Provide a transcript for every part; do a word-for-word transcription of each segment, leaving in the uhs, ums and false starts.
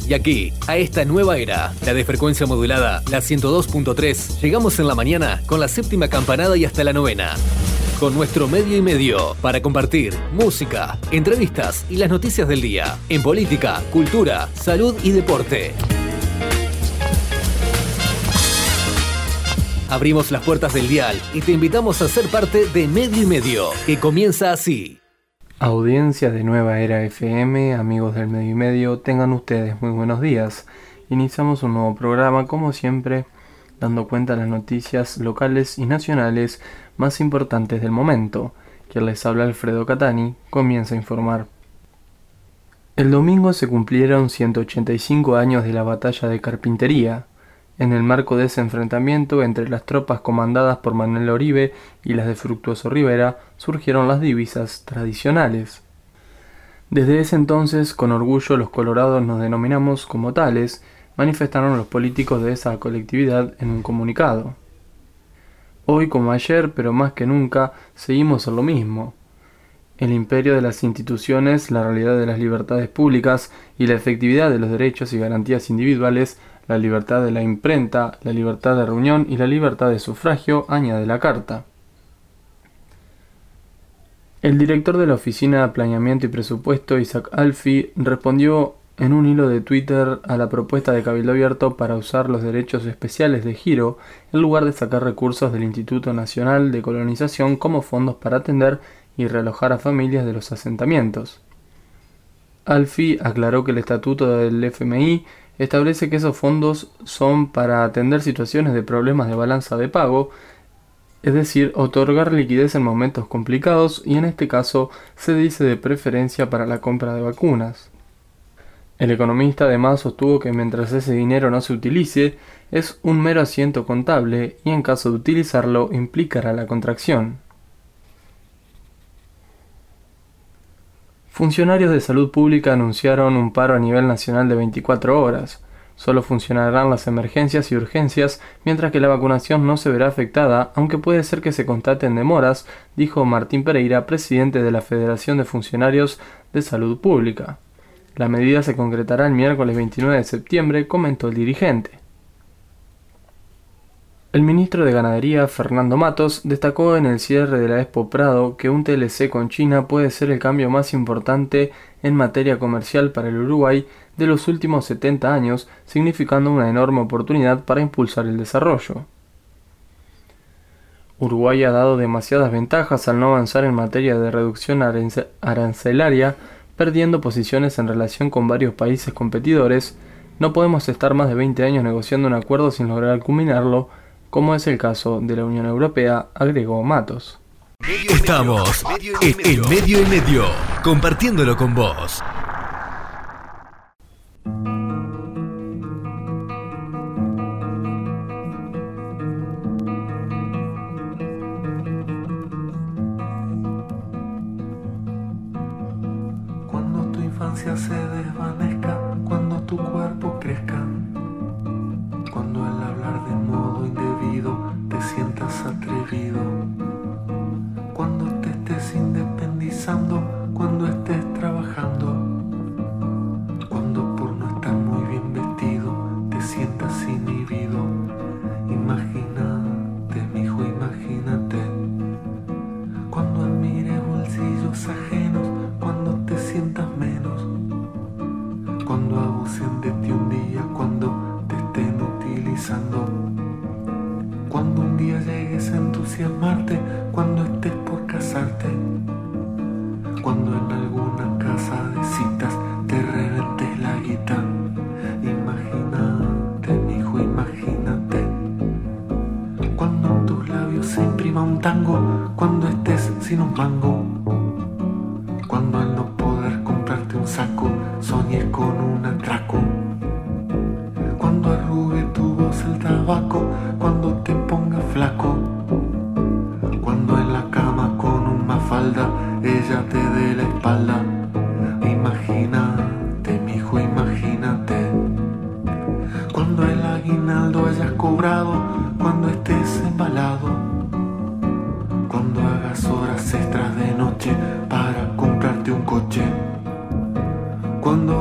Y aquí, a esta nueva era, la de frecuencia modulada, la ciento dos punto tres, llegamos en la mañana con la séptima campanada y hasta la novena. Con nuestro medio y medio, para compartir música, entrevistas y las noticias del día, en política, cultura, salud y deporte. Abrimos las puertas del dial y te invitamos a ser parte de Medio y Medio, que comienza así. Audiencia de Nueva Era F M, amigos del Medio y Medio, tengan ustedes muy buenos días. Iniciamos un nuevo programa, como siempre, dando cuenta de las noticias locales y nacionales más importantes del momento. Quien les habla, Alfredo Catani, comienza a informar. El domingo se cumplieron ciento ochenta y cinco años de la batalla de Carpintería. En el marco de ese enfrentamiento entre las tropas comandadas por Manuel Oribe y las de Fructuoso Rivera, surgieron las divisas tradicionales. Desde ese entonces, con orgullo los colorados nos denominamos como tales, manifestaron los políticos de esa colectividad en un comunicado. Hoy como ayer, pero más que nunca, seguimos en lo mismo. El imperio de las instituciones, la realidad de las libertades públicas y la efectividad de los derechos y garantías individuales, la libertad de la imprenta, la libertad de reunión y la libertad de sufragio, añade la carta. El director de la Oficina de Planeamiento y Presupuesto, Isaac Alfi, respondió en un hilo de Twitter a la propuesta de Cabildo Abierto para usar los derechos especiales de giro en lugar de sacar recursos del Instituto Nacional de Colonización como fondos para atender y realojar a familias de los asentamientos. Alfi aclaró que el estatuto del F M I establece que esos fondos son para atender situaciones de problemas de balanza de pago, es decir, otorgar liquidez en momentos complicados, y en este caso se dice de preferencia para la compra de vacunas. El economista además sostuvo que mientras ese dinero no se utilice, es un mero asiento contable y en caso de utilizarlo implicará la contracción. Funcionarios de salud pública anunciaron un paro a nivel nacional de veinticuatro horas. Solo funcionarán las emergencias y urgencias, mientras que la vacunación no se verá afectada, aunque puede ser que se constaten demoras, dijo Martín Pereira, presidente de la Federación de Funcionarios de Salud Pública. La medida se concretará el miércoles veintinueve de septiembre, comentó el dirigente. El ministro de Ganadería, Fernando Matos, destacó en el cierre de la Expo Prado que un T L C con China puede ser el cambio más importante en materia comercial para el Uruguay de los últimos setenta años, significando una enorme oportunidad para impulsar el desarrollo. Uruguay ha dado demasiadas ventajas al no avanzar en materia de reducción arancelaria, perdiendo posiciones en relación con varios países competidores. No podemos estar más de veinte años negociando un acuerdo sin lograr culminarlo, como es el caso de la Unión Europea, agregó Matos. Estamos en el Medio y Medio, compartiéndolo con vos. Cuando tu infancia se desvanezca, cuando tu cuerpo crezca, cuando al hablar de modo indebido te sientas atrevido, cuando te estés independizando, cuando estés trabajando, cuando por no estar muy bien vestido te sientas inhibido. Imagínate, mijo, imagínate, cuando admires bolsillos ajenos, cuando te sientas menos, cuando abusen de ti un día, cuando te estén utilizando, cuando un día llegues a entusiasmarte, cuando estés por casarte, cuando en alguna casa de citas te reventes la guita. Imagínate, mijo, imagínate, cuando en tus labios se imprima un tango, cuando estés sin un mango, cuando al no poder comprarte un saco soñes con un atraco, cuando arrugue tu voz el tabaco, cuando te pongas flaco, cuando en la cama con una falda ella te dé la espalda. Imagínate, mijo, imagínate, cuando el aguinaldo hayas cobrado, cuando estés embalado, cuando hagas horas extras de noche para comprarte un coche, cuando de luz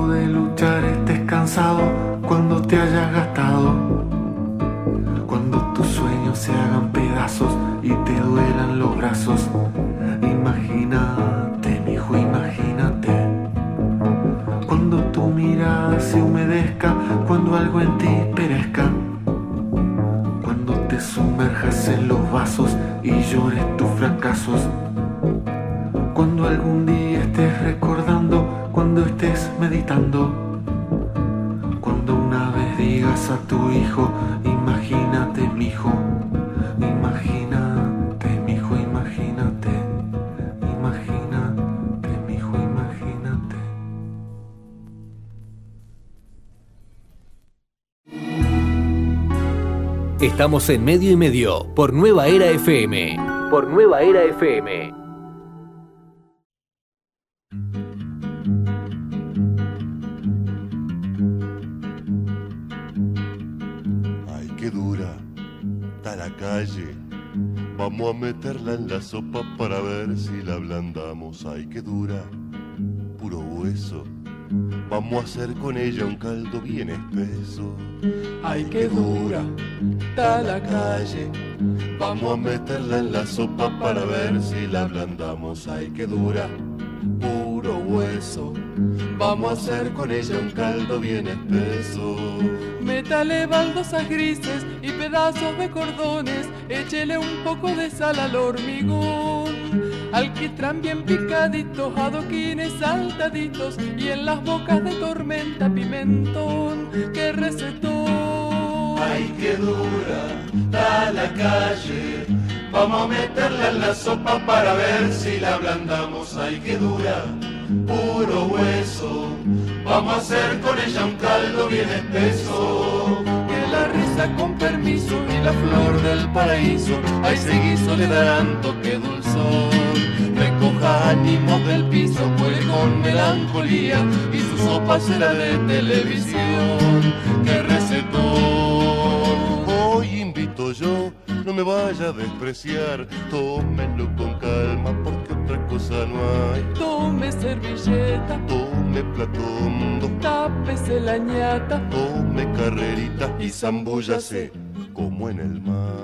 luchar estés cansado, cuando te hayas gastado, cuando tus sueños se hagan pedazos y te duelan los brazos. Imagínate, mijo, imagínate. Cuando tu mirada se humedezca, cuando algo en ti perezca, cuando te sumerjas en los vasos y llores tus fracasos, cuando algún día estés recordando, cuando estés meditando, cuando una vez digas a tu hijo, imagínate, mijo, imagínate, mijo, imagínate, imagínate, mijo, imagínate. Estamos en Medio y Medio por Nueva Era F M. Por Nueva Era F M. Ay, qué dura está la calle. Vamos a meterla en la sopa para ver si la ablandamos. Ay, qué dura, puro hueso. Vamos a hacer con ella un caldo bien espeso. Ay, qué dura está la calle. Vamos a meterla en la sopa para ver si la ablandamos. Ay, qué dura, puro hueso. Vamos a hacer con ella un caldo bien espeso. Métale baldosas grises y pedazos de cordones. Échele un poco de sal al hormigón. Alquitrán bien picaditos, adoquines saltaditos y en las bocas de tormenta pimentón. ¡Qué recetón! Ay, qué dura está la calle. Vamos a meterla en la sopa para ver si la ablandamos. Ay, qué dura, puro hueso. Vamos a hacer con ella un caldo bien espeso. Que la risa con permiso y la flor del paraíso a ese guiso le darán toque dulzón. Recoja ánimos del piso, huele con melancolía y su sopa será de televisión. ¡Qué recetón! Hoy invito yo, no me vaya a despreciar. Tómenlo con calma porque otra cosa no hay. Tome servilleta, Tome plato hondo, tápese la ñata, tome carrerita y zambúllase como en el mar.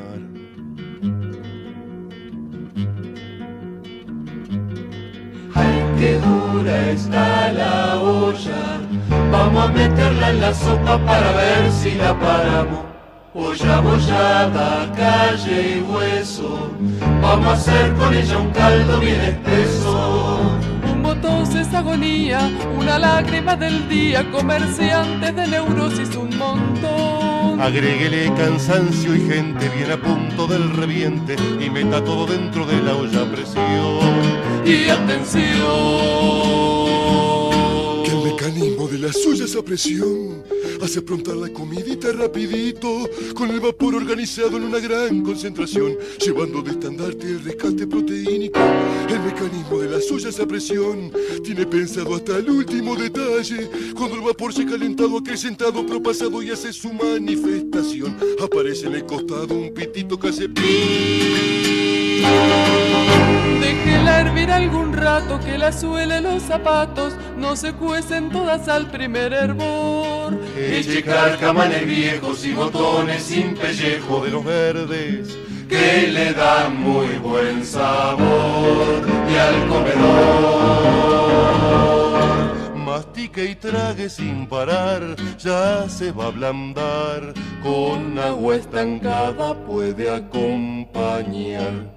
¡ay, qué dura está la olla! Vamos a meterla en la sopa para ver si la paramos. Olla bollada, calle y hueso, vamos a hacer con ella un caldo bien espeso. Un botón es agonía, una lágrima del día, comerciantes de neurosis un montón. Agréguele cansancio y gente bien a punto del reviente y meta todo dentro de la olla a presión. Y atención, que el mecanismo de las ollas a presión hace aprontar la comidita rapidito, con el vapor organizado en una gran concentración, llevando de estandarte el rescate proteínico. El mecanismo de las ollas a presión tiene pensado hasta el último detalle. Cuando el vapor se ha calentado, acrecentado, propasado y hace su manifestación, aparece en el costado un pitito que hace pi. Déjela hervir algún rato, que la suela y los zapatos no se cuecen todas al primer hervor. Eche cárcamanes viejos y botones sin pellejo de los verdes que le dan muy buen sabor. y al comedor. Mastique y trague sin parar, ya se va a ablandar, con agua estancada puede acompañar.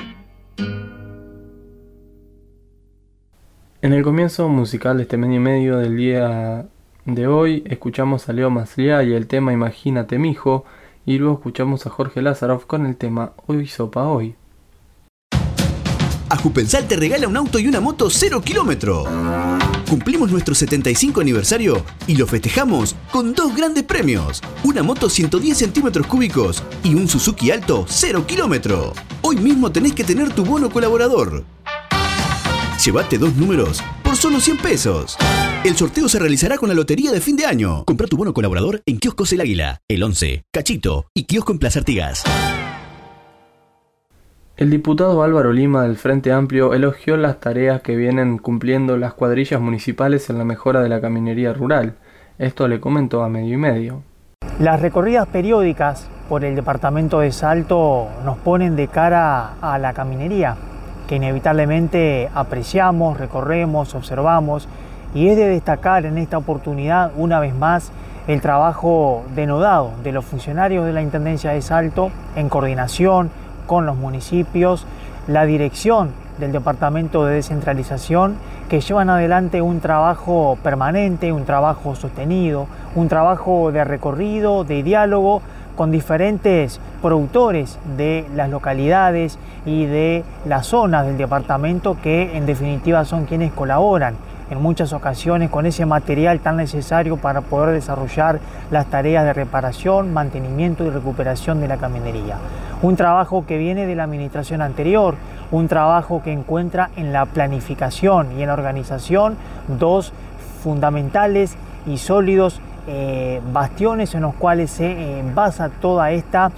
En el comienzo musical de este medio y medio del día de hoy, escuchamos a Leo Masliá y el tema Imagínate mijo, y luego escuchamos a Jorge Lázarov con el tema Hoy Sopa Hoy. Ajupensal te regala un auto y una moto cero kilómetro. Cumplimos nuestro setenta y cinco aniversario y lo festejamos con dos grandes premios. Una moto ciento diez centímetros cúbicos y un Suzuki Alto cero kilómetro. Hoy mismo tenés que tener tu bono colaborador. Llévate dos números por solo cien pesos. El sorteo se realizará con la lotería de fin de año. Comprá tu bono colaborador en Kioscos El Águila, El once, Cachito y Kiosco en Plaza Artigas. El diputado Álvaro Lima del Frente Amplio elogió las tareas que vienen cumpliendo las cuadrillas municipales en la mejora de la caminería rural. Esto le comentó a Medio y Medio. Las recorridas periódicas por el departamento de Salto nos ponen de cara a la caminería, que inevitablemente apreciamos, recorremos, observamos, y es de destacar en esta oportunidad una vez más el trabajo denodado de los funcionarios de la Intendencia de Salto en coordinación con los municipios, la dirección del Departamento de Descentralización, que llevan adelante un trabajo permanente, un trabajo sostenido, un trabajo de recorrido, de diálogo con diferentes productores de las localidades y de las zonas del departamento que en definitiva son quienes colaboran en muchas ocasiones con ese material tan necesario para poder desarrollar las tareas de reparación, mantenimiento y recuperación de la caminería. Un trabajo que viene de la administración anterior, un trabajo que encuentra en la planificación y en la organización dos fundamentales y sólidos Eh, bastiones en los cuales se eh, basa toda esta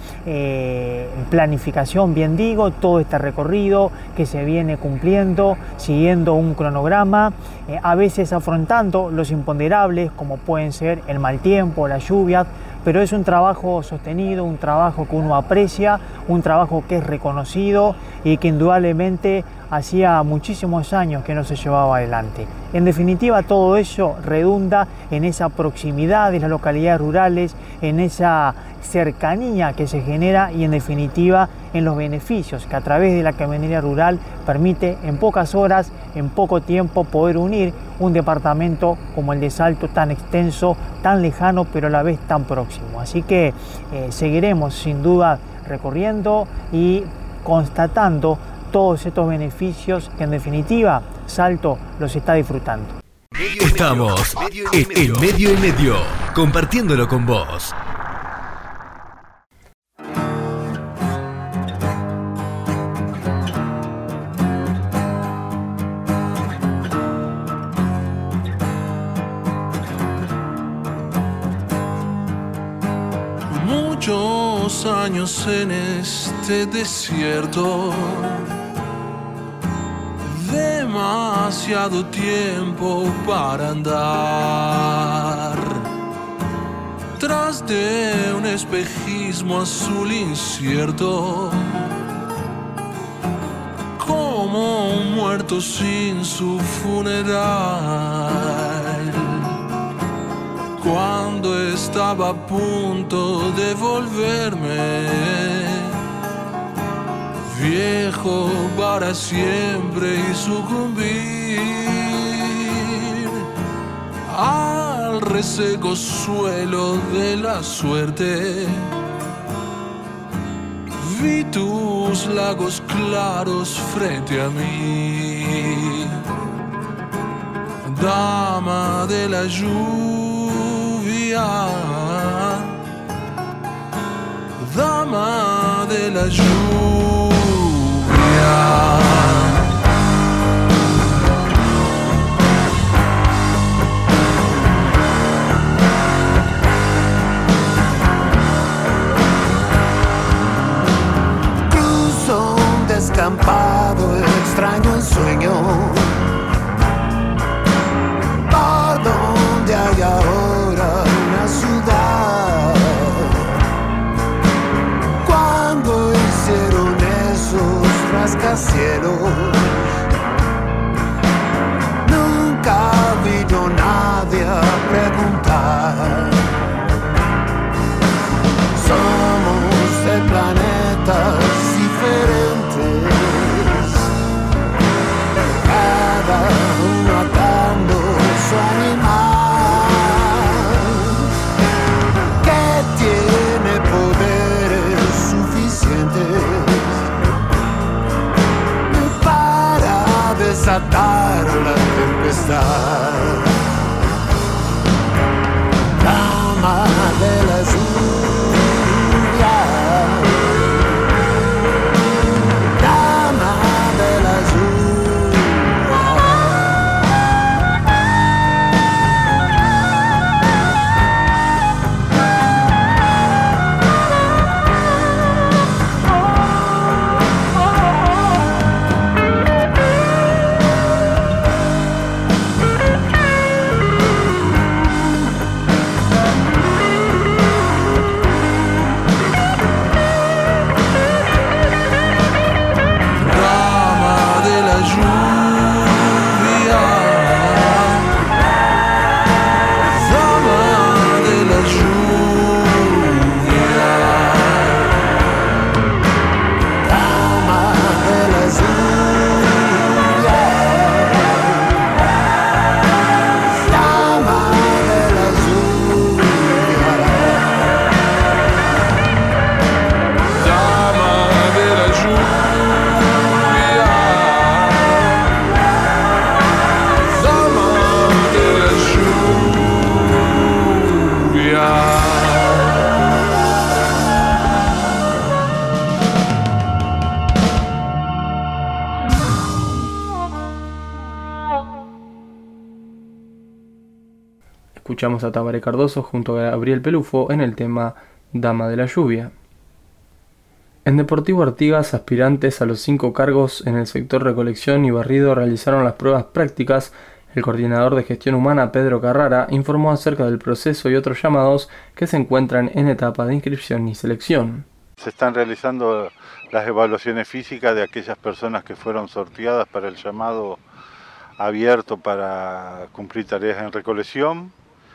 eh, planificación, bien digo, todo este recorrido que se viene cumpliendo, siguiendo un cronograma, eh, a veces afrontando los imponderables como pueden ser el mal tiempo, las lluvias, pero es un trabajo sostenido, un trabajo que uno aprecia, un trabajo que es reconocido y que indudablemente hacía muchísimos años que no se llevaba adelante. En definitiva, todo ello redunda en esa proximidad de las localidades rurales, en esa cercanía que se genera y en definitiva en los beneficios que a través de la caminería rural permite en pocas horas, en poco tiempo poder unir un departamento como el de Salto tan extenso, tan lejano pero a la vez tan próximo. Así que eh, seguiremos sin duda recorriendo y constatando todos estos beneficios que en definitiva Salto los está disfrutando. Estamos en Medio y Medio, compartiéndolo con vos. Muchos años en este desierto, demasiado tiempo para andar tras de un espejismo azul incierto, como un muerto sin su funeral. Cuando estaba a punto de volverme viejo para siempre y sucumbir al reseco suelo de la suerte, vi tus lagos claros frente a mí, dama de la lluvia, dama de la lluvia. Cruzo un descampado, extraño ensueño, por donde hay ahora una ciudad. Cuando hicieron esos rascacielos, nunca vino nadie a preguntar. Somos de planetas diferentes, cada uno atando su animal, que tiene poderes suficientes desatar la tempestad. La Escuchamos a Tabaré Cardoso junto a Gabriel Pelufo en el tema Dama de la Lluvia. En Deportivo Artigas, aspirantes a los cinco cargos en el sector recolección y barrido realizaron las pruebas prácticas. El coordinador de gestión humana, Pedro Carrara, informó acerca del proceso y otros llamados que se encuentran en etapa de inscripción y selección. Se están realizando las evaluaciones físicas de aquellas personas que fueron sorteadas para el llamado abierto para cumplir tareas en recolección.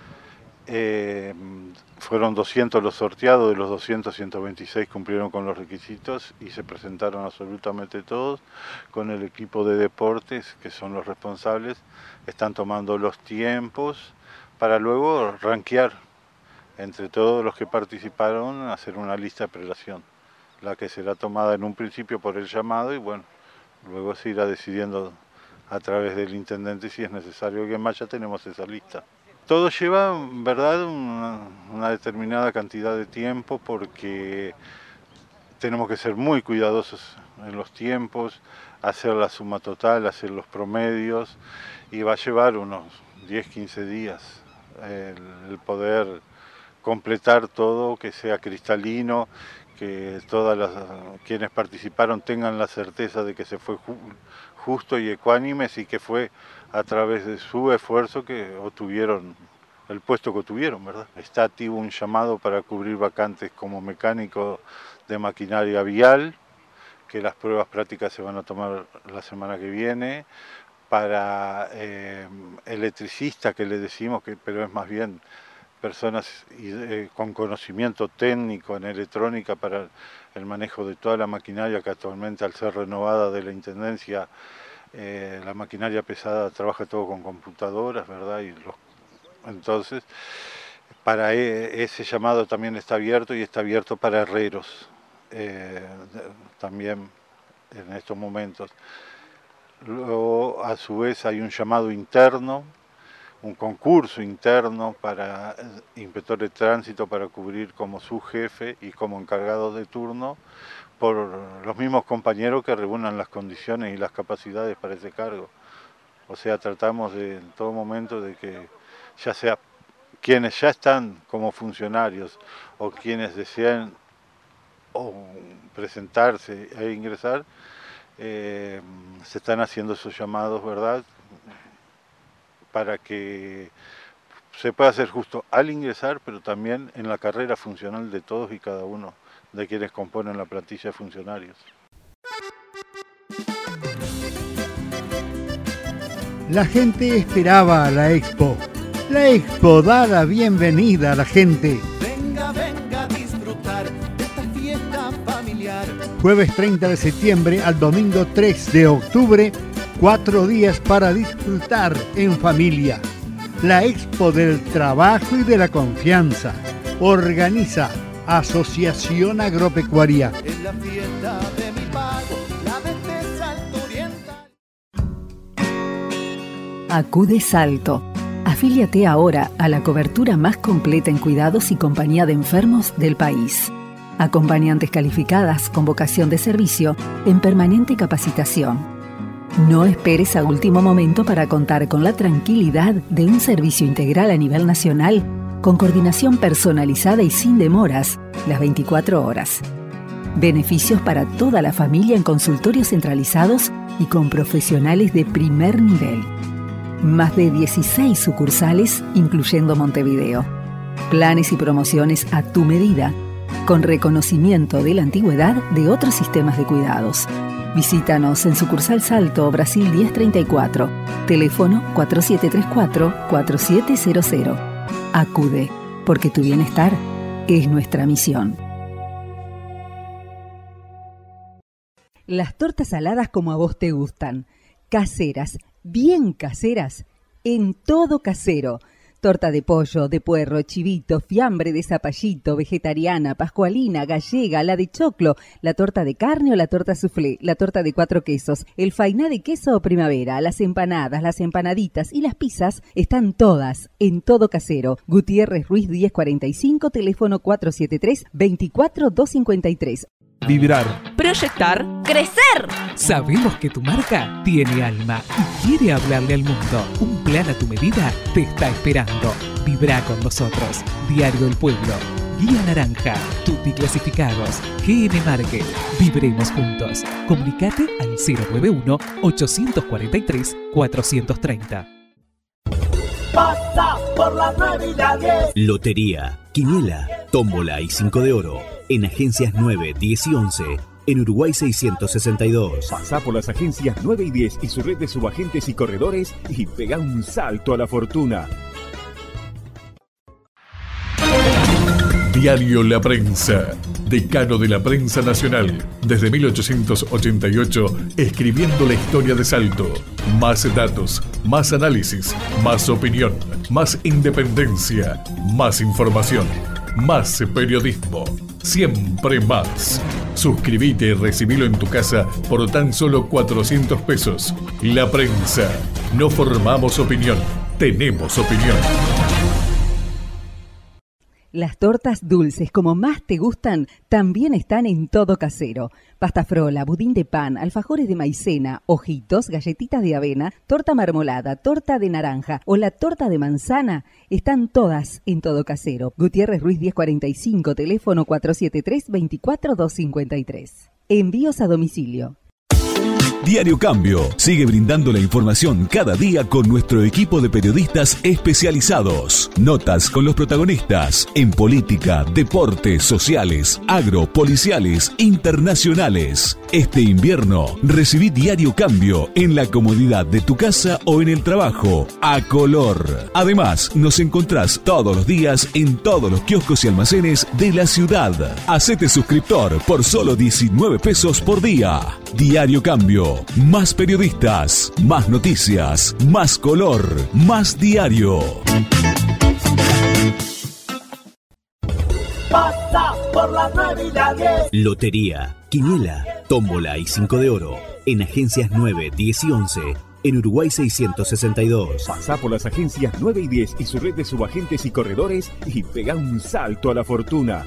Eh, fueron doscientos los sorteados, de los doscientos, ciento veintiséis cumplieron con los requisitos y se presentaron absolutamente todos. Con el equipo de deportes, que son los responsables, están tomando los tiempos para luego rankear entre todos los que participaron, hacer una lista de prelación, la que será tomada en un principio por el llamado y bueno, luego se irá decidiendo a través del intendente si es necesario que más. Ya tenemos esa lista. Todo lleva, en verdad, una, una determinada cantidad de tiempo porque tenemos que ser muy cuidadosos en los tiempos, hacer la suma total, hacer los promedios y va a llevar unos diez a quince días el, el poder completar todo, que sea cristalino, que todas las quienes participaron tengan la certeza de que se fue ju, justo y ecuánimes y que fue a través de su esfuerzo que obtuvieron el puesto que obtuvieron, ¿verdad? Está activo un llamado para cubrir vacantes como mecánico de maquinaria vial, que las pruebas prácticas se van a tomar la semana que viene, para eh, electricista, que le decimos, que pero es más bien personas eh, con conocimiento técnico en electrónica para el manejo de toda la maquinaria que actualmente, al ser renovada de la Intendencia, eh, la maquinaria pesada trabaja todo con computadoras, ¿verdad? Y los, entonces, para e, ese llamado también está abierto y está abierto para herreros, eh, también en estos momentos. Luego, a su vez, hay un llamado interno, un concurso interno para inspector de tránsito para cubrir como su jefe y como encargado de turno por los mismos compañeros que reúnan las condiciones y las capacidades para ese cargo. O sea, tratamos de, en todo momento de que ya sea quienes ya están como funcionarios o quienes desean o presentarse e ingresar, eh, se están haciendo esos llamados, ¿verdad?, para que se pueda hacer justo al ingresar, pero también en la carrera funcional de todos y cada uno de quienes componen la plantilla de funcionarios. La gente esperaba a la Expo. La Expo da la bienvenida a la gente. Venga, venga a disfrutar de esta fiesta familiar. Jueves treinta de septiembre al domingo tres de octubre, cuatro días para disfrutar en familia. La Expo del Trabajo y de la Confianza. Organiza Asociación Agropecuaria. En la fiesta de mi pago, la de Salto Oriental. Acude Salto. Afíliate ahora a la cobertura más completa en cuidados y compañía de enfermos del país. Acompañantes calificadas con vocación de servicio en permanente capacitación. No esperes a último momento para contar con la tranquilidad de un servicio integral a nivel nacional, con coordinación personalizada y sin demoras, las veinticuatro horas. Beneficios para toda la familia en consultorios centralizados y con profesionales de primer nivel. Más de dieciséis sucursales, incluyendo Montevideo. Planes y promociones a tu medida, con reconocimiento de la antigüedad de otros sistemas de cuidados. Visítanos en sucursal Salto, Brasil diez treinta y cuatro, teléfono cuatro siete tres cuatro, cuatro siete cero cero. Acude, porque tu bienestar es nuestra misión. Las tortas saladas como a vos te gustan, caseras, bien caseras, en Todo Casero. Torta de pollo, de puerro, chivito, fiambre de zapallito, vegetariana, pascualina, gallega, la de choclo, la torta de carne o la torta soufflé, la torta de cuatro quesos, el fainá de queso o primavera, las empanadas, las empanaditas y las pizzas están todas en Todo Casero. Gutiérrez Ruiz diez cuarenta y cinco, teléfono cuatro siete tres, veinticuatro doscientos cincuenta y tres. Vibrar. Proyectar. Crecer. Sabemos que tu marca tiene alma y quiere hablarle al mundo. Un plan a tu medida te está esperando. Vibra con nosotros. Diario El Pueblo. Guía Naranja. Tutti Clasificados. G N Market. Vibremos juntos. Comunicate al cero nueve uno, ocho cuatro tres, cuatro tres cero. Pasa por la Navidad. Lotería, quiniela, tómbola y cinco de oro. En agencias nueve, diez y once. En Uruguay seiscientos sesenta y dos. Pasá por las agencias nueve y diez y su red de subagentes y corredores y pega un salto a la fortuna. Diario La Prensa, decano de la prensa nacional, desde mil ochocientos ochenta y ocho, escribiendo la historia de Salto. Más datos, más análisis, más opinión, más independencia, más información, más periodismo, siempre más. Suscríbete y recibilo en tu casa por tan solo cuatrocientos pesos. La Prensa, no formamos opinión, tenemos opinión. Las tortas dulces como más te gustan también están en Todo Casero. Pasta frola, budín de pan, alfajores de maicena, ojitos, galletitas de avena, torta marmolada, torta de naranja o la torta de manzana están todas en Todo Casero. Gutiérrez Ruiz diez cuarenta y cinco, teléfono cuatro siete tres, dos cuatro dos cinco tres. Envíos a domicilio. Diario Cambio sigue brindando la información cada día con nuestro equipo de periodistas especializados. Notas con los protagonistas en política, deportes, sociales, agro, policiales, internacionales. Este invierno recibí Diario Cambio en la comodidad de tu casa o en el trabajo, a color. Además, nos encontrás todos los días en todos los kioscos y almacenes de la ciudad. Hacete suscriptor por solo diecinueve pesos por día. Diario Cambio. Más periodistas, más noticias, más color, más diario. Pasa por la Navidad. Lotería, quiniela, tómbola y cinco de oro. En agencias nueve, diez y once. En Uruguay seiscientos sesenta y dos. Pasá por las agencias nueve y diez y su red de subagentes y corredores y pega un salto a la fortuna.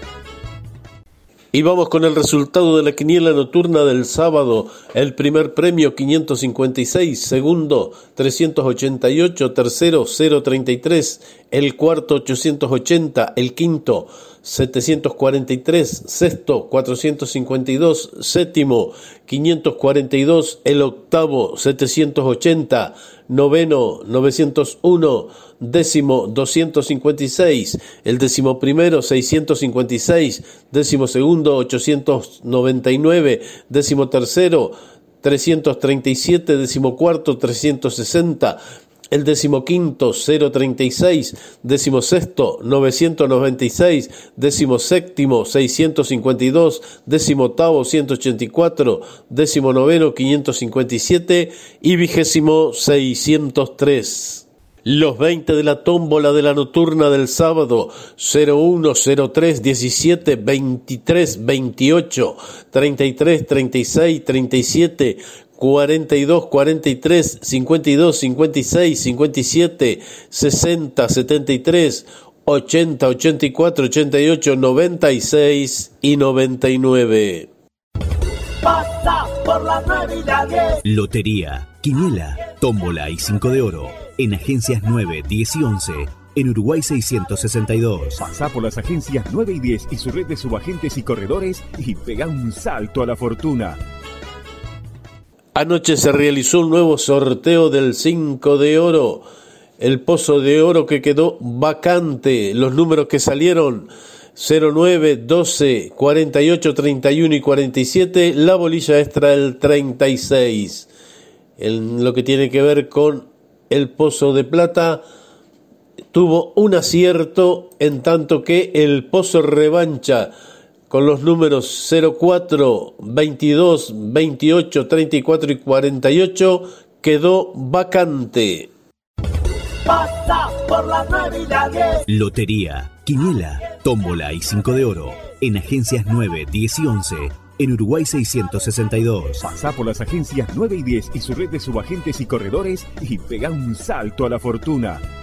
Y vamos con el resultado de la quiniela nocturna del sábado. El primer premio quinientos cincuenta y seis, segundo trescientos ochenta y ocho, tercero cero treinta y tres, el cuarto ochocientos ochenta, el quinto setecientos cuarenta y tres, sexto cuatrocientos cincuenta y dos, séptimo quinientos cuarenta y dos, el octavo setecientos ochenta, noveno novecientos uno, décimo doscientos cincuenta y seis, el décimo primero seiscientos cincuenta y seis, décimo segundo ochocientos noventa y nueve, décimo tercero trescientos treinta y siete, décimo cuarto trescientos sesenta, el decimoquinto cero treinta y seis, decimosexto novecientos noventa y seis, decimoséptimo seiscientos cincuenta y dos, decimoctavo ciento ochenta y cuatro, decimonoveno quinientos cincuenta y siete y vigésimo seiscientos tres. Los veinte de la tómbola de la nocturna del sábado: cero uno, cero tres, diecisiete, veintitrés, veintiocho, treinta y tres, treinta y seis, treinta y siete, cuarenta y dos, cuarenta y tres, cincuenta y dos, cincuenta y seis, cincuenta y siete, sesenta, setenta y tres, ochenta, ochenta y cuatro, ochenta y ocho, noventa y seis y noventa y nueve. Pasa por la Navidad. Lotería, quiniela, tómbola y cinco de oro. En agencias nueve, diez y once. En Uruguay seiscientos sesenta y dos. Pasá por las agencias nueve y diez y su red de subagentes y corredores y pega un salto a la fortuna. Anoche se realizó un nuevo sorteo del cinco de oro, el pozo de oro que quedó vacante. Los números que salieron: cero nueve, doce, cuarenta y ocho, treinta y uno y cuarenta y siete, la bolilla extra el treinta y seis. En lo que tiene que ver con el pozo de plata, tuvo un acierto, en tanto que el pozo revancha con los números cero cuatro, veintidós, veintiocho, treinta y cuatro y cuarenta y ocho quedó vacante. Pasa por la Navidad. Lotería, quiniela, tómbola y cinco de oro. En agencias nueve, diez y once. En Uruguay seiscientos sesenta y dos. Pasá por las agencias nueve y diez y su red de subagentes y corredores y pega un salto a la fortuna.